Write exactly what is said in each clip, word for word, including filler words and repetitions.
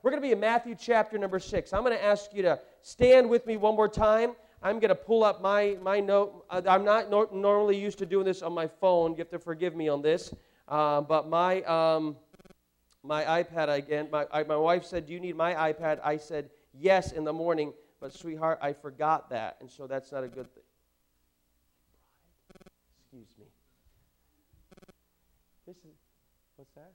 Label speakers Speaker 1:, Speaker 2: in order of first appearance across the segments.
Speaker 1: We're going to be in Matthew chapter number six. I'm going to ask you to stand with me one more time. I'm going to pull up my, my note. I'm not no, normally used to doing this on my phone. You have to forgive me on this. Uh, but my um, my iPad, again, my, I, my wife said, do you need my iPad? I said, yes, in the morning. But, sweetheart, I forgot that. And so that's not a good thing. Excuse me. This is, what's that?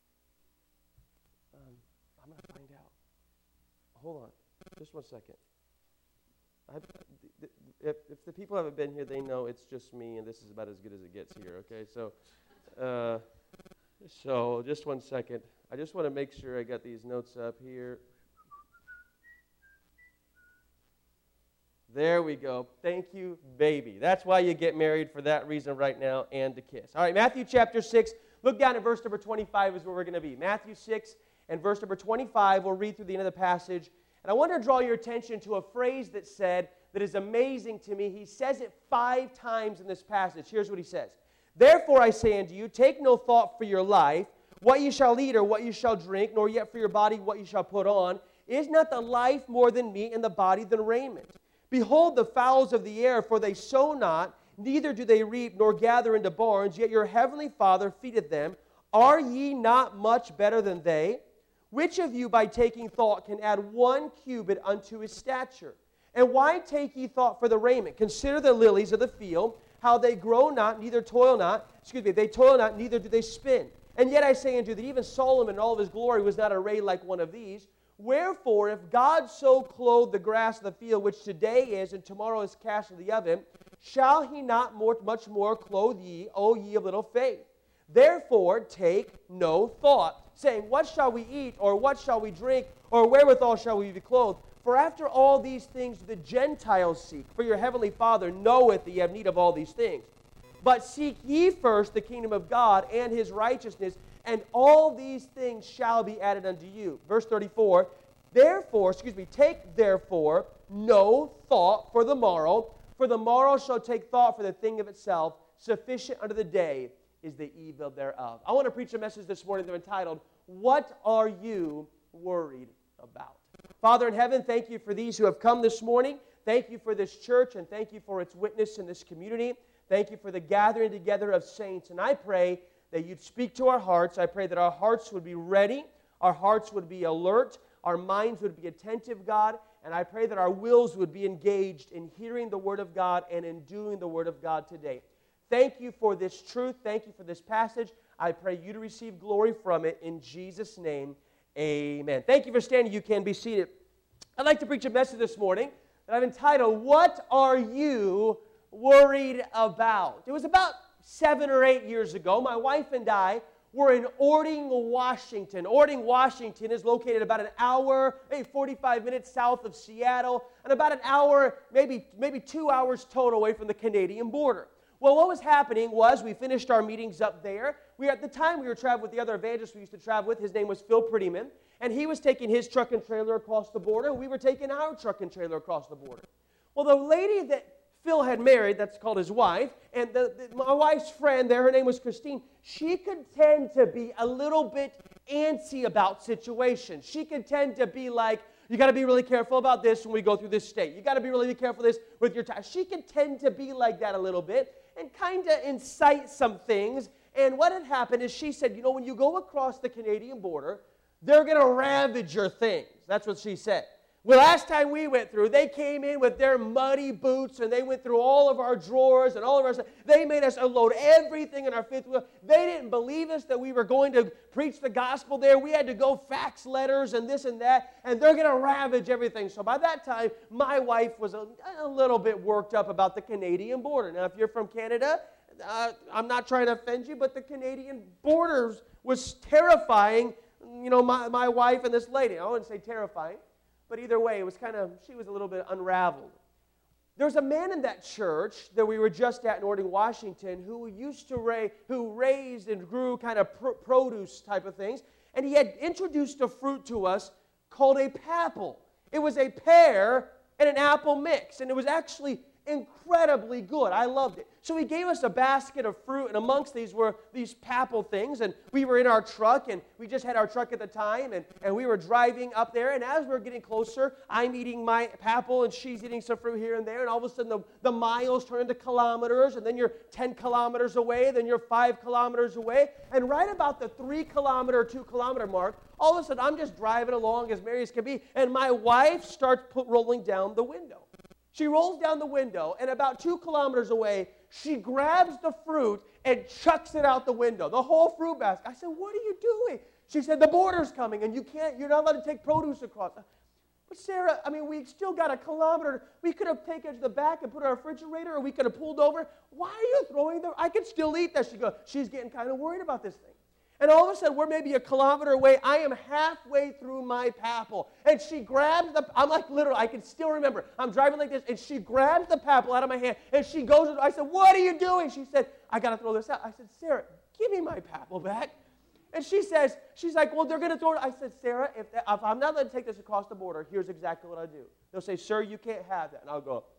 Speaker 1: Um, I'm going to find out. Hold on. Just one second. I've, if, if the people haven't been here, they know it's just me, and this is about as good as it gets here, okay? So, uh, so just one second. I just want to make sure I got these notes up here. There we go. Thank you, baby. That's why you get married, for that reason right now, and to kiss. All right, Matthew chapter six. Look down at verse number twenty-five is where we're going to be. Matthew six and verse number twenty-five. We'll read through the end of the passage. And I want to draw your attention to a phrase that said, that is amazing to me. He says it five times in this passage. Here's what he says. Therefore I say unto you, take no thought for your life, what you shall eat or what you shall drink, nor yet for your body what you shall put on. Is not the life more than meat, and the body than raiment? Behold the fowls of the air, for they sow not, neither do they reap, nor gather into barns, yet your heavenly Father feedeth them. Are ye not much better than they? Which of you by taking thought can add one cubit unto his stature? And why take ye thought for the raiment? Consider the lilies of the field, how they grow not, neither toil not. Excuse me, they toil not, neither do they spin. And yet I say unto you that even Solomon in all of his glory was not arrayed like one of these. Wherefore, if God so clothe the grass of the field, which today is and tomorrow is cast into the oven, shall he not more, much more clothe ye, O ye of little faith? Therefore take no thought, saying, what shall we eat, or what shall we drink, or wherewithal shall we be clothed? For after all these things the Gentiles seek, for your heavenly Father knoweth that ye have need of all these things. But seek ye first the kingdom of God and his righteousness, and all these things shall be added unto you. Verse thirty-four, therefore, excuse me, take therefore no thought for the morrow, for the morrow shall take thought for the thing of itself. Sufficient unto the day is the evil thereof. I want to preach a message this morning that is entitled, What Are You Worried About? Father in heaven, thank you for these who have come this morning. Thank you for this church, and thank you for its witness in this community. Thank you for the gathering together of saints. And I pray that you'd speak to our hearts. I pray that our hearts would be ready, our hearts would be alert, our minds would be attentive, God, and I pray that our wills would be engaged in hearing the Word of God and in doing the Word of God today. Thank you for this truth. Thank you for this passage. I pray you to receive glory from it in Jesus' name. Amen. Thank you for standing. You can be seated. I'd like to preach a message this morning that I've entitled, What Are You Worried About? It was about seven or eight years ago. My wife and I were in Ording, Washington. Ording, Washington is located about an hour, maybe forty-five minutes south of Seattle, and about an hour, maybe, maybe two hours total away from the Canadian border. Well, what was happening was we finished our meetings up there. We At the time, we were traveling with the other evangelist we used to travel with. His name was Phil Prettyman, and he was taking his truck and trailer across the border, and we were taking our truck and trailer across the border. Well, the lady that Phil had married, that's called his wife, and the, the, my wife's friend there, her name was Christine, she could tend to be a little bit antsy about situations. She could tend to be like, you got to be really careful about this when we go through this state. You got to be really careful this with your time. She could tend to be like that a little bit and kind of incite some things. And what had happened is she said, you know, when you go across the Canadian border, they're going to ravage your things. That's what she said. Well, last time we went through, they came in with their muddy boots, and they went through all of our drawers and all of our stuff. They made us unload everything in our fifth wheel. They didn't believe us that we were going to preach the gospel there. We had to go fax letters and this and that, and they're going to ravage everything. So by that time, my wife was a, a little bit worked up about the Canadian border. Now, if you're from Canada, uh, I'm not trying to offend you, but the Canadian border was terrifying, you know, my, my wife and this lady. I wouldn't say terrifying. But either way, it was kind of, she was a little bit unraveled. There was a man in that church that we were just at in Ording, Washington, who used to raise, who raised and grew kind of pr- produce type of things. And he had introduced a fruit to us called a papple. It was a pear and an apple mix. And it was actually incredibly good. I loved it. So he gave us a basket of fruit, and amongst these were these Papal things, and we were in our truck, and we just had our truck at the time, and, and we were driving up there, and as we were getting closer, I'm eating my Papal, and she's eating some fruit here and there, and all of a sudden the, the miles turn into kilometers, and then you're ten kilometers away, then you're five kilometers away, and right about the three kilometer, two kilometer mark, all of a sudden I'm just driving along as merry as can be, and my wife starts put, rolling down the window. She rolls down the window, and about two kilometers away, she grabs the fruit and chucks it out the window, the whole fruit basket. I said, what are you doing? She said, the border's coming, and you can't, you're not allowed to take produce across. But Sarah, I mean, we still got a kilometer. We could have taken it to the back and put it in our refrigerator, or we could have pulled over. Why are you throwing the, I could still eat that. She goes, she's getting kind of worried about this thing. And all of a sudden, we're maybe a kilometer away. I am halfway through my Papal. And she grabs the, I'm like literally, I can still remember. I'm driving like this, and she grabs the Papal out of my hand, and she goes, I said, what are you doing? She said, I got to throw this out. I said, Sarah, give me my Papal back. And she says, she's like, well, they're going to throw it. I said, Sarah, if, if I'm not going to take this across the border, here's exactly what I do. They'll say, sir, you can't have that. And I'll go,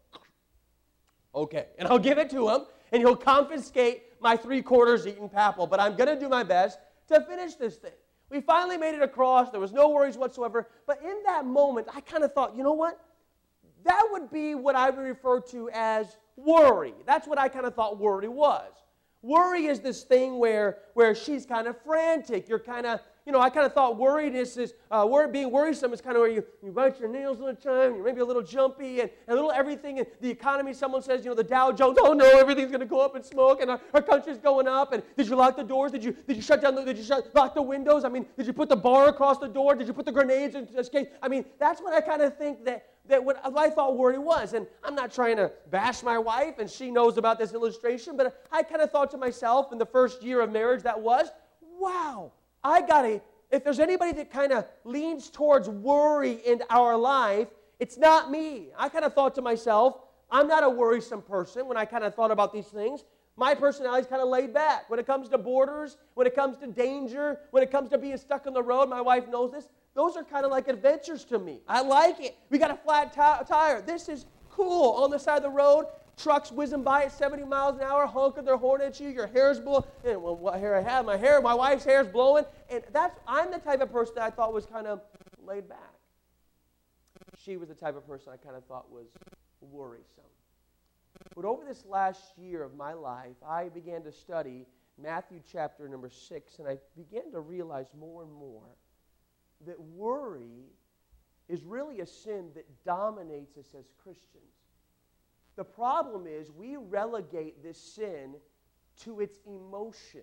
Speaker 1: okay. And I'll give it to him, and he'll confiscate my three-quarters eaten Papal. But I'm going to do my best to finish this thing. We finally made it across. There was no worries whatsoever. But in that moment, I kind of thought, you know what? That would be what I would refer to as worry. That's what I kind of thought worry was. Worry is this thing where, where she's kind of frantic. You're kind of, you know, I kind of thought worriedness is, uh, worry, being worrisome is kind of where you, you bite your nails all the time, you're maybe a little jumpy, and, and a little everything. And the economy, someone says, you know, the Dow Jones, oh no, everything's going to go up in smoke, and our, our country's going up, and did you lock the doors? Did you did you shut down the, did you shut, lock the windows? I mean, did you put the bar across the door? Did you put the grenades in escape? I mean, that's what I kind of think that, that what I thought worry was. And I'm not trying to bash my wife, and she knows about this illustration, but I kind of thought to myself in the first year of marriage that was, wow, I got a, if there's anybody that kind of leans towards worry in our life, it's not me. I kind of thought to myself, I'm not a worrisome person when I kind of thought about these things. My personality is kind of laid back. When it comes to borders, when it comes to danger, when it comes to being stuck on the road, my wife knows this, those are kind of like adventures to me. I like it. We got a flat t- tire. This is cool. On the side of the road, trucks whizzing by at seventy miles an hour, honking their horn at you, your hair's blowing. And well, what hair I have? My hair, my wife's hair's blowing. And that's, I'm the type of person that I thought was kind of laid back. She was the type of person I kind of thought was worrisome. But over this last year of my life, I began to study Matthew chapter number six, and I began to realize more and more that worry is really a sin that dominates us as Christians. The problem is we relegate this sin to its emotion.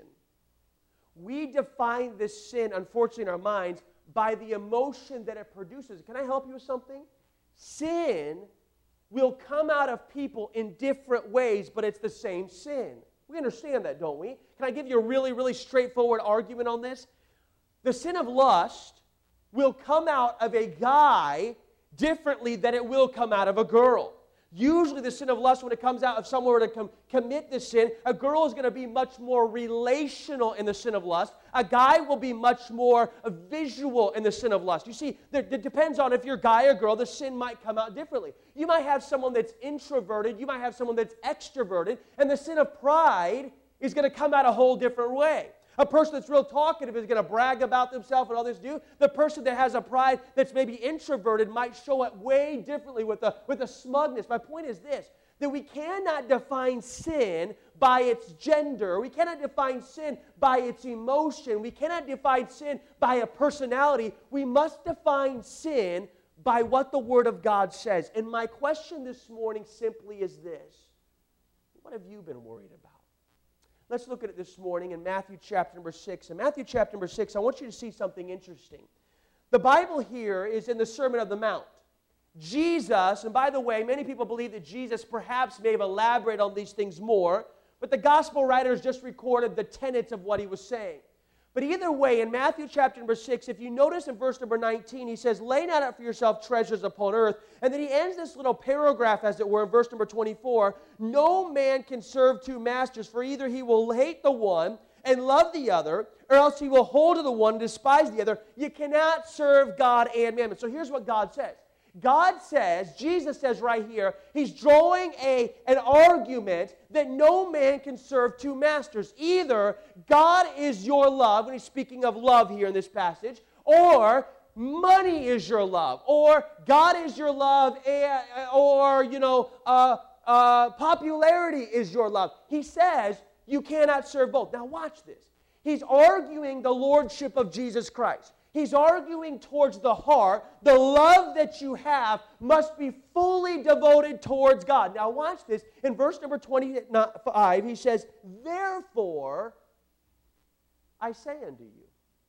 Speaker 1: We define this sin, unfortunately, in our minds by the emotion that it produces. Can I help you with something? Sin will come out of people in different ways, but it's the same sin. We understand that, don't we? Can I give you a really, really straightforward argument on this? The sin of lust will come out of a guy differently than it will come out of a girl. Usually the sin of lust, when it comes out of somewhere to com- commit the sin, a girl is going to be much more relational in the sin of lust. A guy will be much more visual in the sin of lust. You see, there, it depends on if you're guy or girl, the sin might come out differently. You might have someone that's introverted, you might have someone that's extroverted, and the sin of pride is going to come out a whole different way. A person that's real talkative is going to brag about themselves and others do. The person that has a pride that's maybe introverted might show it way differently with a, with a smugness. My point is this, that we cannot define sin by its gender. We cannot define sin by its emotion. We cannot define sin by a personality. We must define sin by what the Word of God says. And my question this morning simply is this. What have you been worried about? Let's look at it this morning in Matthew chapter number six. In Matthew chapter number six, I want you to see something interesting. The Bible here is in the Sermon on the Mount. Jesus, and by the way, many people believe that Jesus perhaps may have elaborated on these things more, but the gospel writers just recorded the tenets of what he was saying. But either way, in Matthew chapter number six, if you notice in verse number nineteen, he says, lay not up for yourself treasures upon earth. And then he ends this little paragraph, as it were, in verse number twenty-four. No man can serve two masters, for either he will hate the one and love the other, or else he will hold to the one and despise the other. You cannot serve God and mammon. So here's what God says. God says, Jesus says right here, he's drawing a, an argument that no man can serve two masters. Either God is your love, and he's speaking of love here in this passage, or money is your love, or God is your love, or, you know, uh, uh, popularity is your love. He says you cannot serve both. Now watch this. He's arguing the lordship of Jesus Christ. He's arguing towards the heart. The love that you have must be fully devoted towards God. Now watch this. In verse number twenty-five, he says, therefore, I say unto you.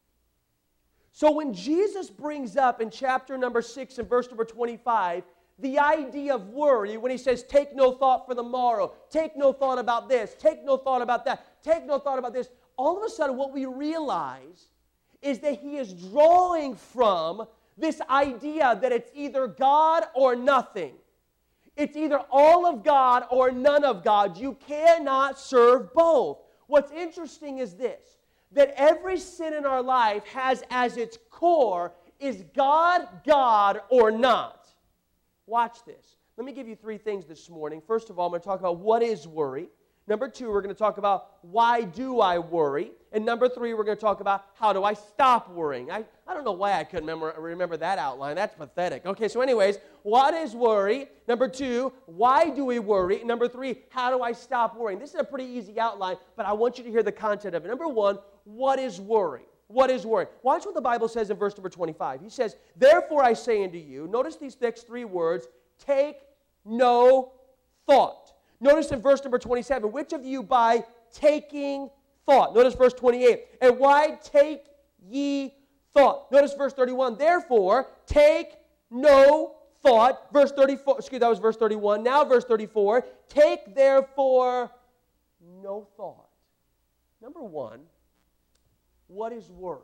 Speaker 1: So when Jesus brings up in chapter number six and verse number twenty-five, the idea of worry, when he says, take no thought for the morrow, take no thought about this, take no thought about that, take no thought about this, all of a sudden what we realize is that he is drawing from this idea that it's either God or nothing. It's either all of God or none of God. You cannot serve both. What's interesting is this, that every sin in our life has as its core, is God God or not? Watch this. Let me give you three things this morning. First of all, I'm going to talk about what is worry. Number two, we're going to talk about why do I worry? And number three, we're going to talk about how do I stop worrying? I, I don't know why I couldn't remember, remember that outline. That's pathetic. Okay, so anyways, what is worry? Number two, why do we worry? Number three, how do I stop worrying? This is a pretty easy outline, but I want you to hear the content of it. Number one, what is worry? What is worry? Watch what the Bible says in verse number twenty-five. He says, therefore I say unto you, notice these next three words, take no thought. Notice in verse number twenty-seven, which of you by taking thought? Notice verse twenty-eight, and why take ye thought? Notice verse thirty-one, therefore take no thought. Verse thirty-four, excuse me, that was verse thirty-one. Now verse thirty-four, take therefore no thought. Number one, what is worry?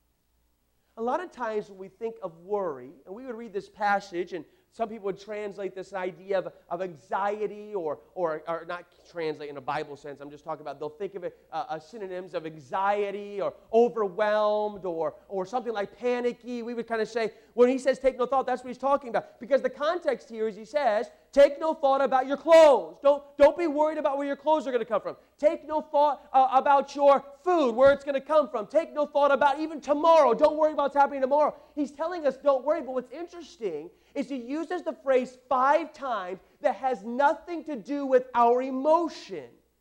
Speaker 1: A lot of times when we think of worry, and we would read this passage, and some people would translate this idea of, of anxiety, or, or, or not translate in a Bible sense. I'm just talking about, they'll think of it uh, as synonyms of anxiety or overwhelmed or, or something like panicky. We would kind of say, when he says take no thought, that's what he's talking about. Because the context here is he says, take no thought about your clothes. Don't, don't be worried about where your clothes are going to come from. Take no thought uh, about your food, where it's going to come from. Take no thought about even tomorrow. Don't worry about what's happening tomorrow. He's telling us don't worry, but what's interesting is he uses the phrase five times that has nothing to do with our emotion.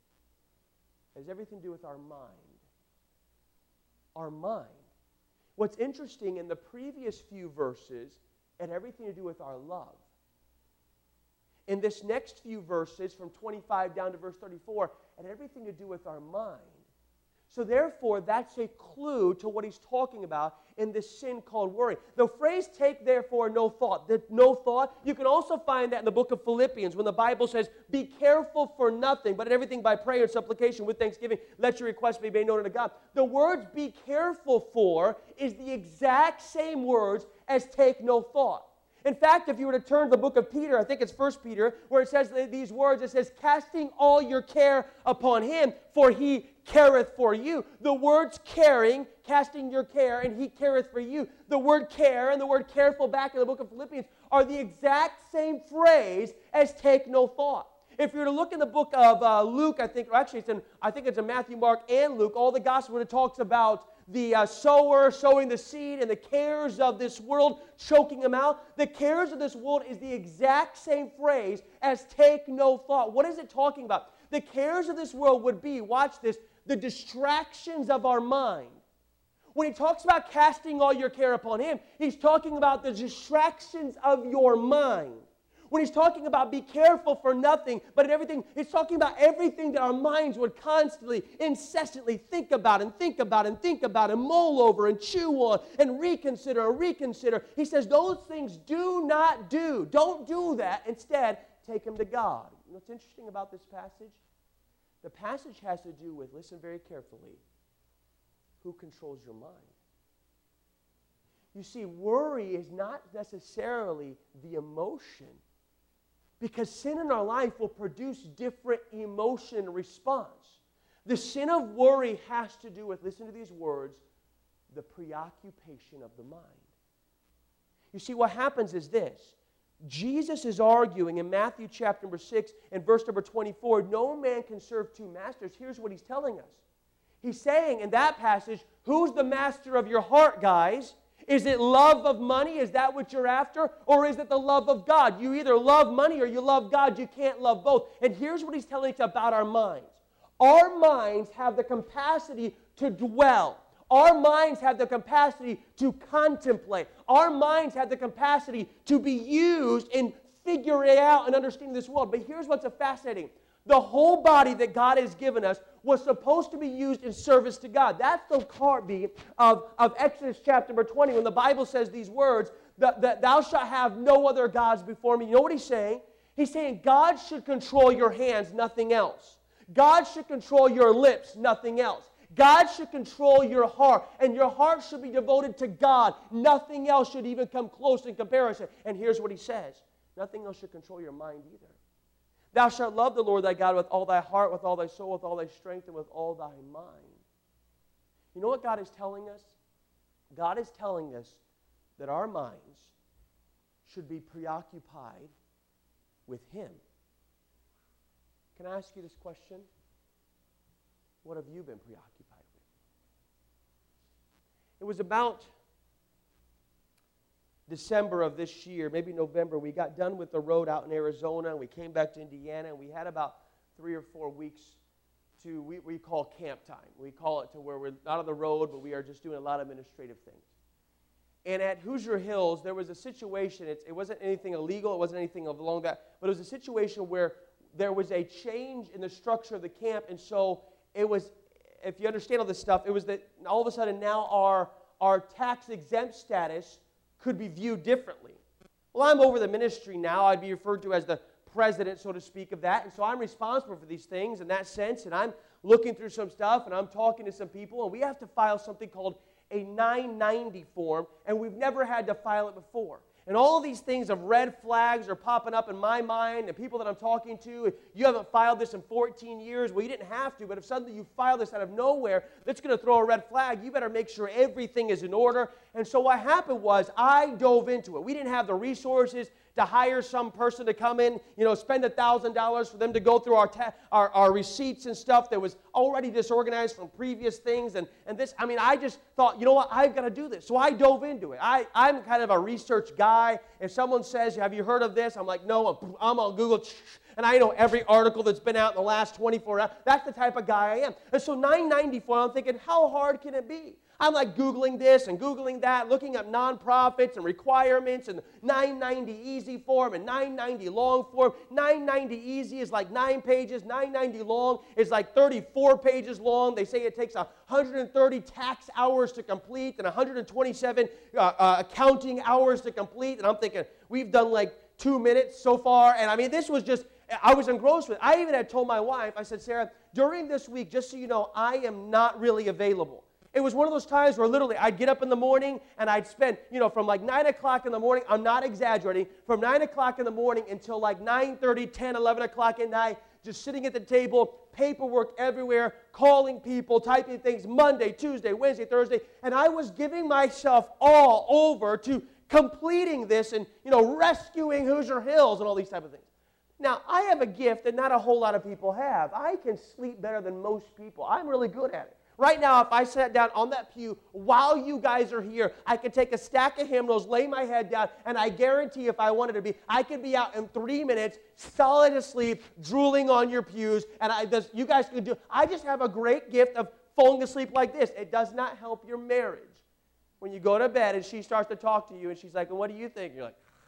Speaker 1: It has everything to do with our mind. Our mind. What's interesting in the previous few verses, it had everything to do with our love. In this next few verses, from twenty-five down to verse thirty-four, it had everything to do with our mind. So therefore, that's a clue to what he's talking about in this sin called worry. The phrase, take therefore no thought, the no thought, you can also find that in the book of Philippians when the Bible says, be careful for nothing, but in everything by prayer and supplication with thanksgiving, let your requests be made known unto God. The words be careful for is the exact same words as take no thought. In fact, if you were to turn to the book of Peter, I think it's First Peter, where it says these words, it says, casting all your care upon him, for he careth for you. The words caring, casting your care, and he careth for you. The word care and the word careful back in the book of Philippians are the exact same phrase as take no thought. If you were to look in the book of uh, Luke, I think, or actually it's in, I think it's in Matthew, Mark, and Luke, all the gospel when it talks about the uh, sower sowing the seed and the cares of this world choking him out. The cares of this world is the exact same phrase as take no thought. What is it talking about? The cares of this world would be, watch this, the distractions of our mind. When he talks about casting all your care upon him, he's talking about the distractions of your mind. When he's talking about be careful for nothing, but in everything, he's talking about everything that our minds would constantly, incessantly think about and think about and think about and mull over and chew on and reconsider and reconsider. He says those things do not do. Don't do that. Instead, take them to God. You know what's interesting about this passage? The passage has to do with, listen very carefully, who controls your mind. You see, worry is not necessarily the emotion, because sin in our life will produce different emotion response. The sin of worry has to do with, listen to these words, the preoccupation of the mind. You see, what happens is this. Jesus is arguing in Matthew chapter number six and verse number twenty-four, no man can serve two masters. Here's what he's telling us. He's saying in that passage, who's the master of your heart, guys? Is it love of money? Is that what you're after? Or is it the love of God? You either love money or you love God. You can't love both. And here's what he's telling us about our minds. Our minds have the capacity to dwell. Our minds have the capacity to contemplate. Our minds have the capacity to be used in figuring out and understanding this world. But here's what's fascinating. The whole body that God has given us was supposed to be used in service to God. That's the heartbeat of, of Exodus chapter number twenty when the Bible says these words, that, that thou shalt have no other gods before me. You know what he's saying? He's saying God should control your hands, nothing else. God should control your lips, nothing else. God should control your heart, and your heart should be devoted to God. Nothing else should even come close in comparison. And here's what he says. Nothing else should control your mind either. Thou shalt love the Lord thy God with all thy heart, with all thy soul, with all thy strength, and with all thy mind. You know what God is telling us? God is telling us that our minds should be preoccupied with Him. Can I ask you this question? What have you been preoccupied with? It was about December of this year, maybe November, we got done with the road out in Arizona, and we came back to Indiana, and we had about three or four weeks to, we, we call camp time. We call it to where we're not on the road, but we are just doing a lot of administrative things. And at Hoosier Hills, there was a situation, it, it wasn't anything illegal, it wasn't anything along that, but it was a situation where there was a change in the structure of the camp, and so it was, if you understand all this stuff, it was that all of a sudden now our, our tax-exempt status could be viewed differently. Well, I'm over the ministry now. I'd be referred to as the president, so to speak, of that. And so I'm responsible for these things in that sense. And I'm looking through some stuff, and I'm talking to some people, and we have to file something called a nine ninety form, and we've never had to file it before. And all of these things of red flags are popping up in my mind, and people that I'm talking to, you haven't filed this in fourteen years. Well, you didn't have to, but if suddenly you file this out of nowhere, that's going to throw a red flag. You better make sure everything is in order. And so what happened was I dove into it. We didn't have the resources to hire some person to come in, you know, spend one thousand dollars for them to go through our, ta- our our receipts and stuff that was already disorganized from previous things. And, and this, I mean, I just thought, you know what, I've got to do this. So I dove into it. I, I'm kind of a research guy. If someone says, have you heard of this? I'm like, no, I'm on Google, and I know every article that's been out in the last twenty-four hours. That's the type of guy I am. And so nine ninety-four, I'm thinking, how hard can it be? I'm like Googling this and Googling that, looking up nonprofits and requirements and nine ninety easy form and nine ninety long form. nine ninety easy is like nine pages. nine ninety long is like thirty-four pages long. They say it takes one hundred thirty tax hours to complete and one hundred twenty-seven uh, uh, accounting hours to complete. And I'm thinking, we've done like two minutes so far. And I mean, this was just, I was engrossed with it. I even had told my wife, I said, Sarah, during this week, just so you know, I am not really available. It was one of those times where literally I'd get up in the morning and I'd spend, you know, from like nine o'clock in the morning, I'm not exaggerating, from nine o'clock in the morning until like nine thirty, ten, eleven o'clock at night, just sitting at the table, paperwork everywhere, calling people, typing things Monday, Tuesday, Wednesday, Thursday, and I was giving myself all over to completing this and, you know, rescuing Hoosier Hills and all these type of things. Now, I have a gift that not a whole lot of people have. I can sleep better than most people. I'm really good at it. Right now, if I sat down on that pew while you guys are here, I could take a stack of hymnals, lay my head down, and I guarantee if I wanted to be, I could be out in three minutes, solid asleep, drooling on your pews, and I, this, you guys could do. I just have a great gift of falling asleep like this. It does not help your marriage. When you go to bed and she starts to talk to you, and she's like, well, what do you think? And you're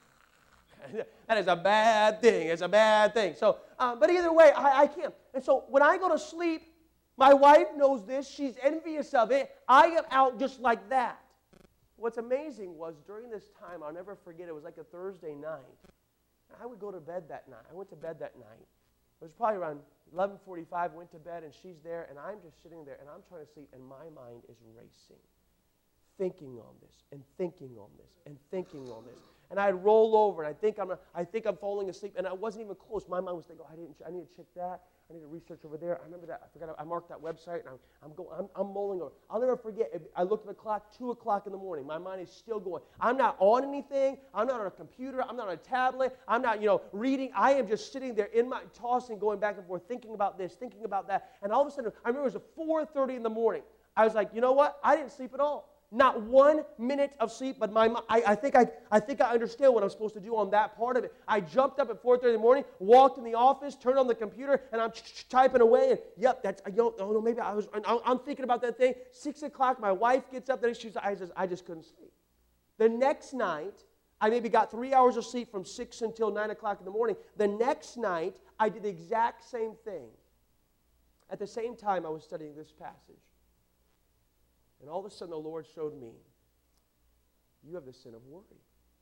Speaker 1: like, that is a bad thing. It's a bad thing. So, um, but either way, I, I can't. And so when I go to sleep, my wife knows this. She's envious of it. I am out just like that. What's amazing was during this time, I'll never forget, it was like a Thursday night. I would go to bed that night. I went to bed that night. It was probably around eleven forty-five, went to bed, and she's there, and I'm just sitting there, and I'm trying to sleep, and my mind is racing, thinking on this, and thinking on this, and thinking on this. and I'd roll over, and I think I'm, I think I'm falling asleep, and I wasn't even close. My mind was thinking, oh, I didn't, I need to check that. I need to research over there. I remember that. I forgot. I marked that website, and I'm, I'm going. I'm, I'm mulling over. I'll never forget. I looked at the clock. Two o'clock in the morning. My mind is still going. I'm not on anything. I'm not on a computer. I'm not on a tablet. I'm not, you know, reading. I am just sitting there in my tossing, going back and forth, thinking about this, thinking about that. And all of a sudden, I remember it was four thirty in the morning. I was like, you know what? I didn't sleep at all. Not one minute of sleep, but my I, I think I I think I understand what I'm supposed to do on that part of it. I jumped up at four thirty in the morning, walked in the office, turned on the computer, and I'm typing away. And yep, that's you know, oh no, maybe I was. I'm thinking about that thing. Six o'clock, my wife gets up. Then she's I just I just couldn't sleep. The next night, I maybe got three hours of sleep from six until nine o'clock in the morning. The next night, I did the exact same thing. At the same time, I was studying this passage. And all of a sudden, the Lord showed me, you have the sin of worry.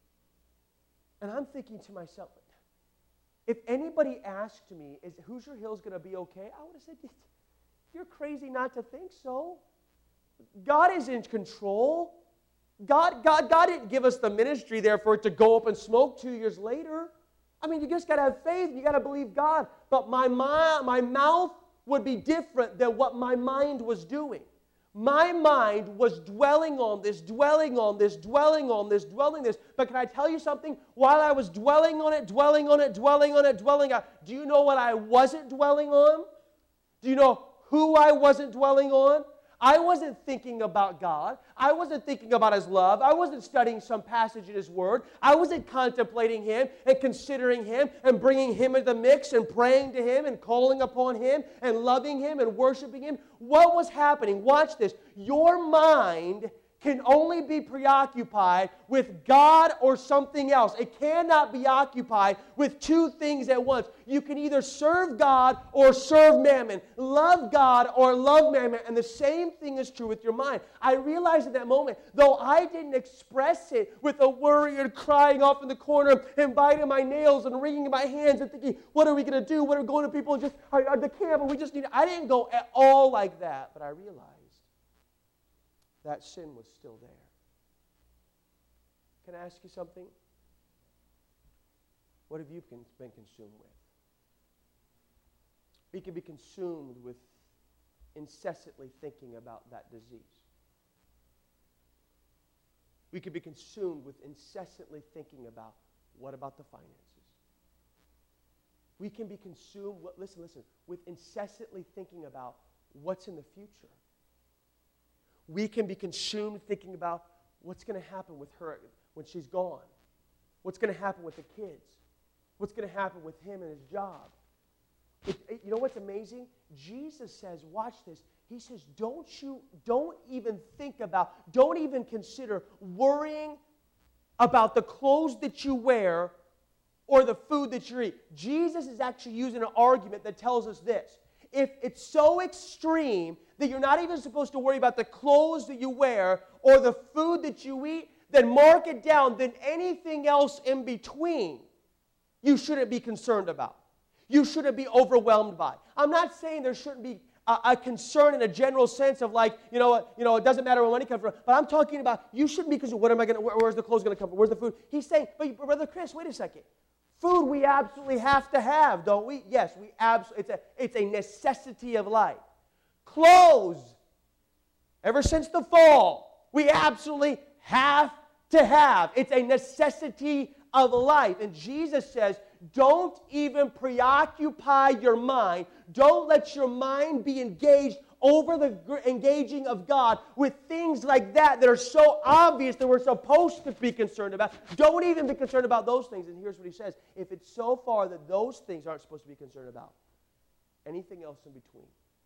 Speaker 1: And I'm thinking to myself, if anybody asked me, is Hoosier Hills going to be okay? I would have said, you're crazy not to think so. God is in control. God, God, God didn't give us the ministry there for it to go up and smoke two years later. I mean, you just got to have faith. You got to believe God. But my, my, my mouth would be different than what my mind was doing. My mind was dwelling on this, dwelling on this, dwelling on this, dwelling this. But can I tell you something? While I was dwelling on it, dwelling on it, dwelling on it, dwelling on it, do you know what I wasn't dwelling on? Do you know who I wasn't dwelling on? I wasn't thinking about God. I wasn't thinking about His love. I wasn't studying some passage in His Word. I wasn't contemplating Him and considering Him and bringing Him into the mix and praying to Him and calling upon Him and loving Him and worshiping Him. What was happening? Watch this. Your mind can only be preoccupied with God or something else. It cannot be occupied with two things at once. You can either serve God or serve mammon, love God or love mammon, and the same thing is true with your mind. I realized at that moment, though I didn't express it with a worry and crying off in the corner and biting my nails and wringing my hands and thinking, what are we going to do? What are we going to people just are, are the camp and we just need I didn't go at all like that, but I realized that sin was still there. Can I ask you something? What have you been consumed with? We can be consumed with incessantly thinking about that disease. We could be consumed with incessantly thinking about, what about the finances? We can be consumed, listen, listen, with incessantly thinking about what's in the future. We can be consumed thinking about what's going to happen with her when she's gone. What's going to happen with the kids. What's going to happen with him and his job. It, it, you know what's amazing? Jesus says, watch this. He says, don't you, don't even think about, don't even consider worrying about the clothes that you wear or the food that you eat. Jesus is actually using an argument that tells us this. If it's so extreme that you're not even supposed to worry about the clothes that you wear or the food that you eat, then mark it down. Then anything else in between, you shouldn't be concerned about. You shouldn't be overwhelmed by. I'm not saying there shouldn't be a, a concern in a general sense of like, you know, you know, it doesn't matter where money comes from. But I'm talking about you shouldn't be concerned. What am I going to? Where, where's the clothes going to come from? Where's the food? He's saying, but Brother Chris, wait a second. Food we absolutely have to have, don't we? Yes, we absolutely. It's a it's a necessity of life. Clothes, ever since the fall, we absolutely have to have. It's a necessity of life. And Jesus says, don't even preoccupy your mind. Don't let your mind be engaged over the engaging of God with things like that that are so obvious that we're supposed to be concerned about. Don't even be concerned about those things. And here's what he says. If it's so far that those things aren't supposed to be concerned about, anything else in between,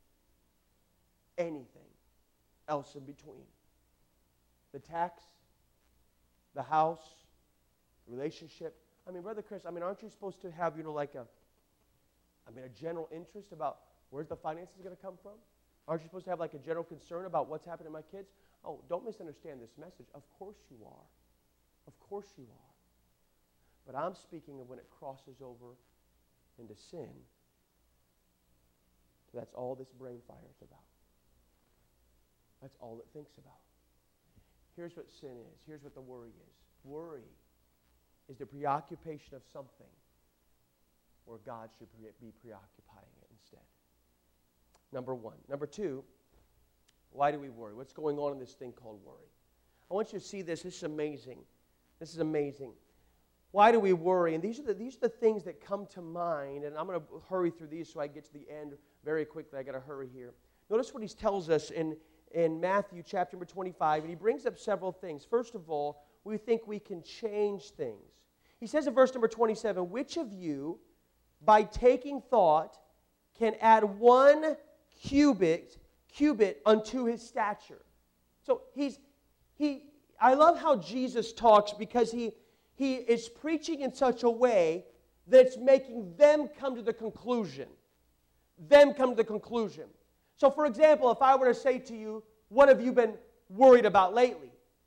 Speaker 1: anything else in between, the tax, the house, relationship. I mean, Brother Chris, I mean, aren't you supposed to have, you know, like a, I mean, a general interest about where's the finances going to come from? Aren't you supposed to have like a general concern about what's happening to my kids? Oh, don't misunderstand this message. Of course you are. Of course you are. But I'm speaking of when it crosses over into sin. That's all this brain fire is about. That's all it thinks about. Here's what sin is. Here's what the worry is. Worry is the preoccupation of something where God should be preoccupying it instead. Number one. Number two, why do we worry? What's going on in this thing called worry? I want you to see this. This is amazing. This is amazing. Why do we worry? And these are the, these are the things that come to mind. And I'm going to hurry through these so I get to the end very quickly. I got to hurry here. Notice what he tells us in, in Matthew chapter number twenty-five. And he brings up several things. First of all, we think we can change things. He says in verse number twenty-seven, which of you, by taking thought, can add one cubit, cubit unto his stature? So he's he. I love how Jesus talks because he he is preaching in such a way that's making them come to the conclusion. Them come to the conclusion. So, for example, if I were to say to you, "What have you been worried about lately?"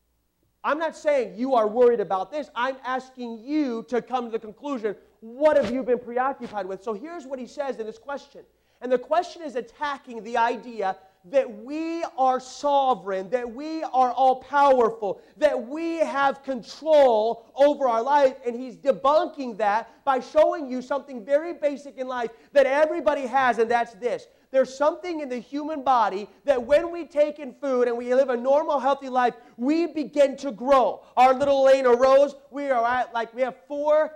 Speaker 1: I'm not saying you are worried about this. I'm asking you to come to the conclusion, what have you been preoccupied with? So here's what he says in this question. And the question is attacking the idea that we are sovereign, that we are all-powerful, that we have control over our life. And he's debunking that by showing you something very basic in life that everybody has, and that's this. There's something in the human body that when we take in food and we live a normal, healthy life, we begin to grow. Our little Elena Rose, we are at like, we have four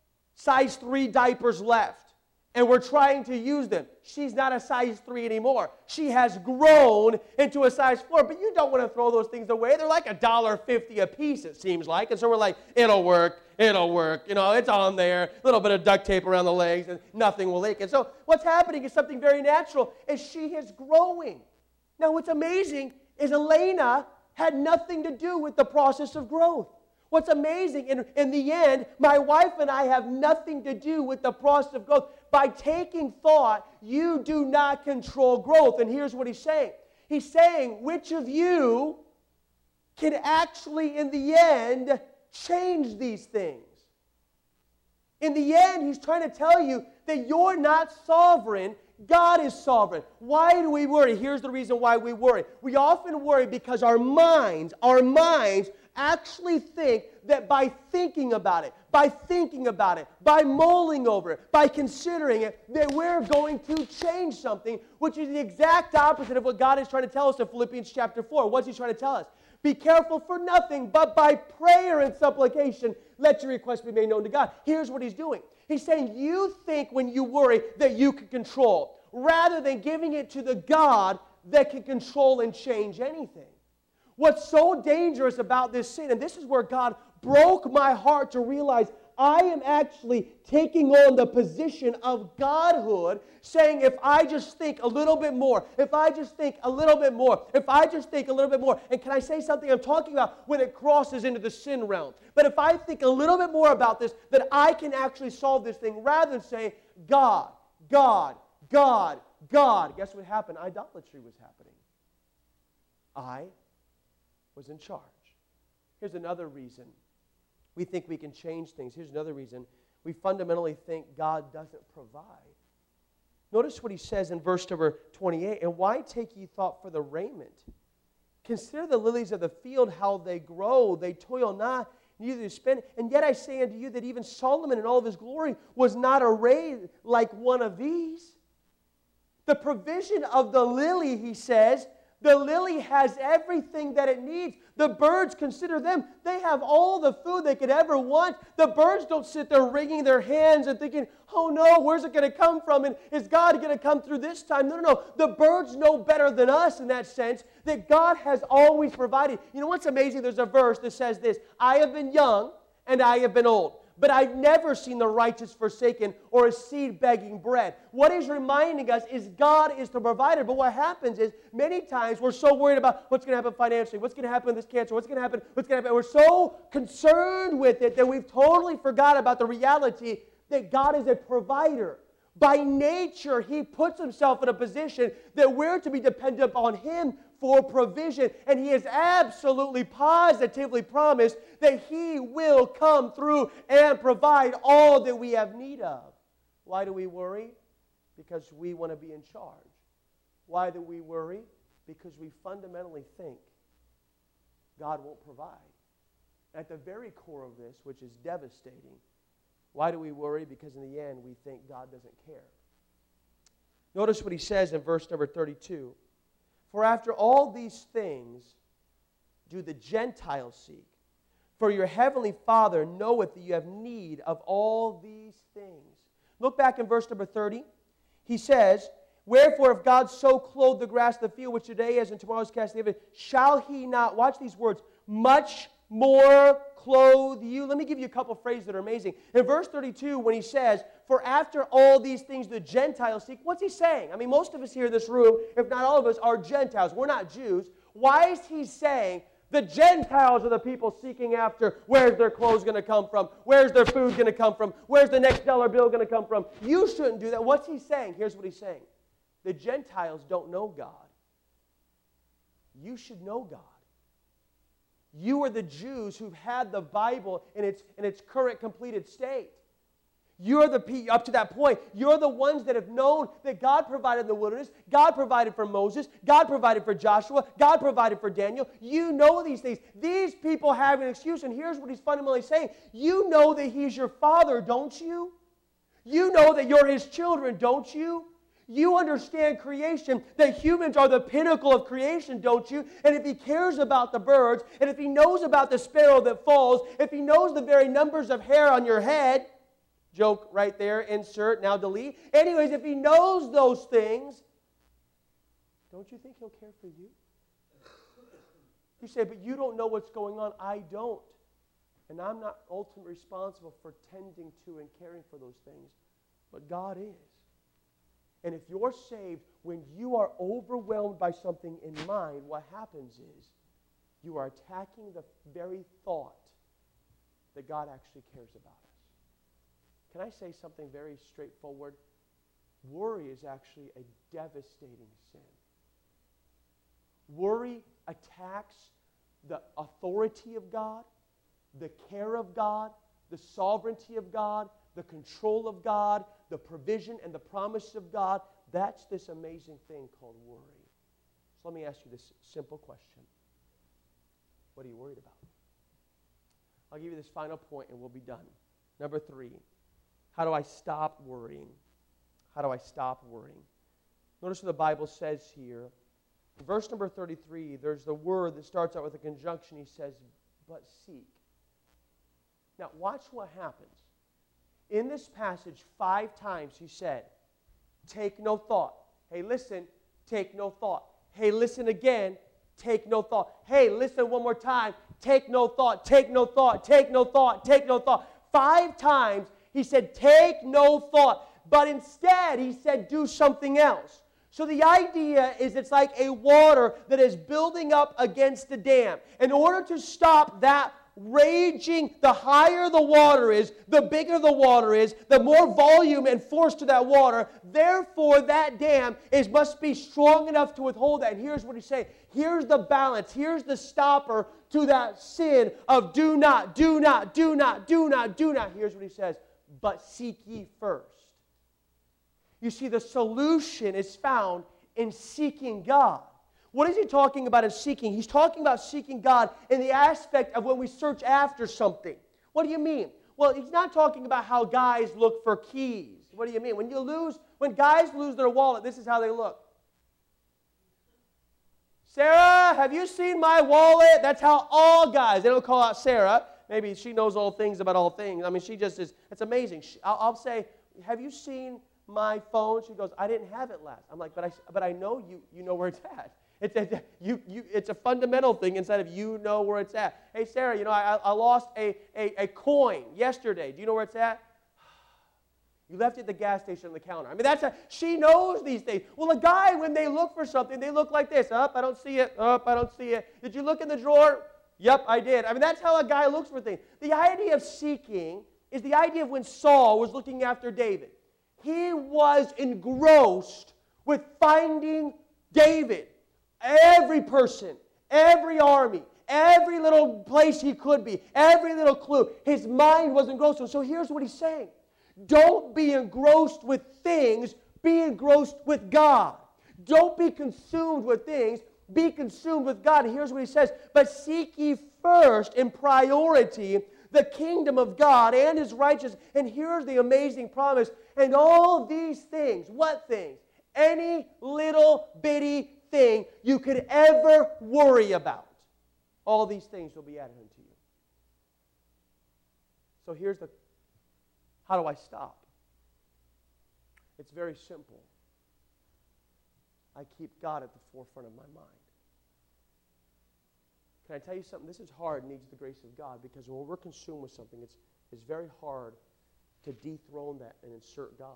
Speaker 1: size three diapers left. And we're trying to use them. She's not a size three anymore. She has grown into a size four. But you don't want to throw those things away. They're like a dollar fifty a piece, it seems like. And so we're like, it'll work, it'll work. You know, it's on there. A little bit of duct tape around the legs, and nothing will leak. And so what's happening is something very natural, is she is growing. Now what's amazing is Elena had nothing to do with the process of growth. What's amazing, in, in the end, my wife and I have nothing to do with the process of growth. By taking thought, you do not control growth. And here's what he's saying. He's saying, which of you can actually, in the end, change these things? In the end, he's trying to tell you that you're not sovereign. God is sovereign. Why do we worry? Here's the reason why we worry. We often worry because our minds, our minds actually think that by thinking about it, by thinking about it, by mulling over it, by considering it, that we're going to change something, which is the exact opposite of what God is trying to tell us in Philippians chapter four. What's he trying to tell us? Be careful for nothing, but by prayer and supplication, let your requests be made known to God. Here's what he's doing. He's saying you think when you worry that you can control, rather than giving it to the God that can control and change anything. What's so dangerous about this sin, and this is where God broke my heart to realize I am actually taking on the position of Godhood, saying if I just think a little bit more, if I just think a little bit more, if I just think a little bit more, and can I say something I'm talking about when it crosses into the sin realm? But if I think a little bit more about this, that I can actually solve this thing rather than saying, God, God, God, God. Guess what happened? Idolatry was happening. I was in charge. Here's another reason we think we can change things. Here's another reason we fundamentally think God doesn't provide. Notice what he says in verse number twenty-eight. And why take ye thought for the raiment? Consider the lilies of the field, how they grow. They toil not, neither do spin. And yet I say unto you that even Solomon in all of his glory was not arrayed like one of these. The provision of the lily, he says, the lily has everything that it needs. The birds, consider them. They have all the food they could ever want. The birds don't sit there wringing their hands and thinking, oh no, where's it going to come from? And is God going to come through this time? No, no, no. The birds know better than us in that sense, that God has always provided. You know what's amazing? There's a verse that says this, I have been young and I have been old, but I've never seen the righteous forsaken or a seed begging bread. What he's reminding us is God is the provider. But what happens is many times we're so worried about what's going to happen financially, what's going to happen with this cancer, what's going to happen, what's going to happen. We're so concerned with it that we've totally forgot about the reality that God is a provider. By nature, he puts himself in a position that we're to be dependent on him for provision. And he has absolutely, positively promised that he will come through and provide all that we have need of. Why do we worry? Because we want to be in charge. Why do we worry? Because we fundamentally think God won't provide. At the very core of this, which is devastating, why do we worry? Because in the end, we think God doesn't care. Notice what he says in verse number thirty-two. For after all these things do the Gentiles seek. For your heavenly Father knoweth that you have need of all these things. Look back in verse number thirty. He says, wherefore if God so clothe the grass of the field, which today is and tomorrow is cast in the oven, shall he not, watch these words, much more clothe you? Let me give you a couple phrases that are amazing. In verse thirty-two, when he says, for after all these things the Gentiles seek, what's he saying? I mean, most of us here in this room, if not all of us, are Gentiles. We're not Jews. Why is he saying the Gentiles are the people seeking after where's their clothes going to come from? Where's their food going to come from? Where's the next dollar bill going to come from? You shouldn't do that. What's he saying? Here's what he's saying. The Gentiles don't know God. You should know God. You are the Jews who've had the Bible in its, in its current completed state. You're the, up to that point, you're the ones that have known that God provided in the wilderness, God provided for Moses, God provided for Joshua, God provided for Daniel. You know these things. These people have an excuse, and here's what he's fundamentally saying. You know that he's your father, don't you? You know that you're his children, don't you? You understand creation, that humans are the pinnacle of creation, don't you? And if he cares about the birds, and if he knows about the sparrow that falls, if he knows the very numbers of hair on your head, joke right there, insert, now delete. Anyways, if he knows those things, don't you think he'll care for you? You say, but you don't know what's going on. I don't. And I'm not ultimately responsible for tending to and caring for those things. But God is. And if you're saved, when you are overwhelmed by something in mind, what happens is you are attacking the very thought that God actually cares about us. Can I say something very straightforward? Worry is actually a devastating sin. Worry attacks the authority of God, the care of God, the sovereignty of God, the control of God, the provision and the promise of God. That's this amazing thing called worry. So let me ask you this simple question. What are you worried about? I'll give you this final point and we'll be done. Number three, how do I stop worrying? How do I stop worrying? Notice what the Bible says here. In verse number thirty-three, there's the word that starts out with a conjunction. He says, but seek. Now, watch what happens. In this passage, five times he said, take no thought. Hey, listen, take no thought. Hey, listen again, take no thought. Hey, listen one more time, take no thought, take no thought, take no thought, take no thought. Five times he said, take no thought. But instead, he said, do something else. So the idea is it's like a water that is building up against a dam. In order to stop that raging, the higher the water is, the bigger the water is, the more volume and force to that water. Therefore, that dam is must be strong enough to withhold that. And here's what he's saying. Here's the balance. Here's the stopper to that sin of do not, do not, do not, do not, do not. Here's what he says. But seek ye first. You see, the solution is found in seeking God. What is he talking about in seeking? He's talking about seeking God in the aspect of when we search after something. What do you mean? Well, he's not talking about how guys look for keys. What do you mean? When you lose, when guys lose their wallet, this is how they look. Sarah, have you seen my wallet? That's how all guys, they don't call out Sarah. Maybe she knows all things about all things. I mean, she just is, it's amazing. She, I'll, I'll say, have you seen my phone? She goes, I didn't have it last. I'm like, but I, but I know you, you know where it's at. It's a, you, you, it's a fundamental thing inside of you know where it's at. Hey, Sarah, you know, I, I lost a, a, a coin yesterday. Do you know where it's at? You left it at the gas station on the counter. I mean, that's a, she knows these things. Well, a guy, when they look for something, they look like this. Up, I don't see it. Up, I don't see it. Did you look in the drawer? Yep, I did. I mean, that's how a guy looks for things. The idea of seeking is the idea of when Saul was looking after David. He was engrossed with finding David. Every person, every army, every little place he could be, every little clue, his mind was engrossed. So here's what he's saying. Don't be engrossed with things, be engrossed with God. Don't be consumed with things, be consumed with God. And here's what he says, but seek ye first in priority the kingdom of God and His righteousness. And here's the amazing promise. And all these things, what things? Any little bitty thing you could ever worry about, all these things will be added unto you. So here's the, how do I stop? It's very simple. I keep God at the forefront of my mind. Can I tell you something? This is hard, needs the grace of God, because when we're consumed with something, it's, it's very hard to dethrone that and insert God.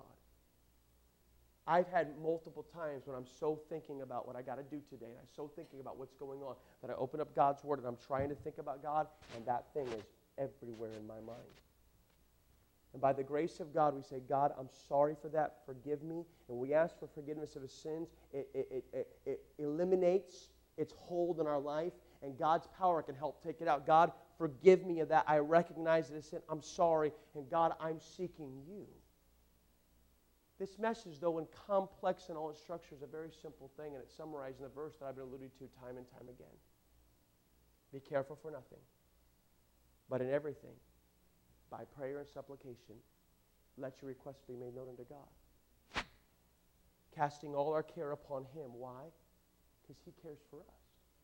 Speaker 1: I've had multiple times when I'm so thinking about what I got to do today, and I'm so thinking about what's going on, that I open up God's Word and I'm trying to think about God, and that thing is everywhere in my mind. And by the grace of God, we say, God, I'm sorry for that. Forgive me. And we ask for forgiveness of His sins. It, it, it, it, it eliminates its hold in our life, and God's power can help take it out. God, forgive me of that. I recognize it as sin. I'm sorry. And God, I'm seeking you. This message, though, in complex in all its structure, is a very simple thing, and it's summarized in the verse that I've been alluding to time and time again. Be careful for nothing, but in everything, by prayer and supplication, let your requests be made known unto God. Casting all our care upon Him. Why? Because He cares for us.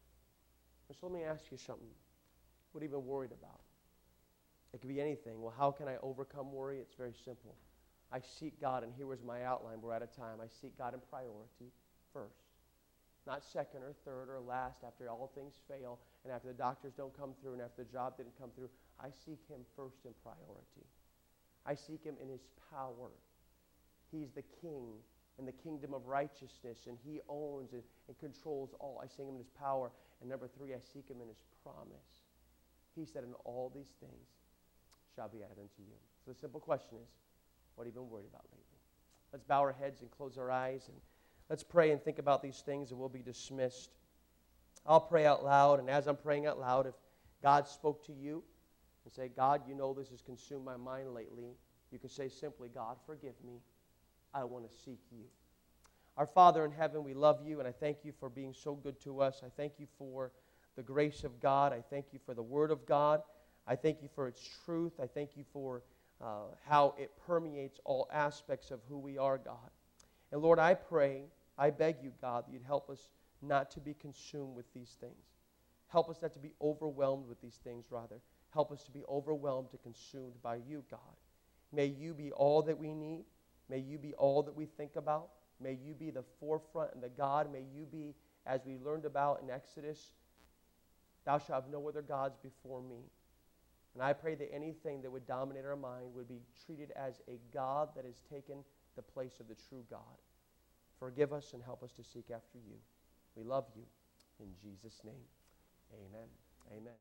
Speaker 1: And so let me ask you something. What are you even worried about? It could be anything. Well, how can I overcome worry? It's very simple. I seek God, and here was my outline. We're out of time. I seek God in priority first. Not second or third or last after all things fail and after the doctors don't come through and after the job didn't come through. I seek Him first in priority. I seek Him in His power. He's the King in the kingdom of righteousness, and He owns and, and controls all. I seek Him in His power. And number three, I seek Him in His promise. He said, and all these things shall be added unto you. So the simple question is, what have you been worried about lately? Let's bow our heads and close our eyes, and let's pray and think about these things, and we'll be dismissed. I'll pray out loud, and as I'm praying out loud, if God spoke to you and say, God, you know this has consumed my mind lately, you can say simply, God, forgive me. I want to seek you. Our Father in heaven, we love you, and I thank you for being so good to us. I thank you for the grace of God. I thank you for the Word of God. I thank you for its truth. I thank you for Uh, how it permeates all aspects of who we are, God. And Lord, I pray, I beg you, God, that you'd help us not to be consumed with these things. Help us not to be overwhelmed with these things, rather. Help us to be overwhelmed and consumed by you, God. May you be all that we need. May you be all that we think about. May you be the forefront and the God. May you be, as we learned about in Exodus, thou shalt have no other gods before me. And I pray that anything that would dominate our mind would be treated as a God that has taken the place of the true God. Forgive us and help us to seek after you. We love you. In Jesus' name, amen. Amen.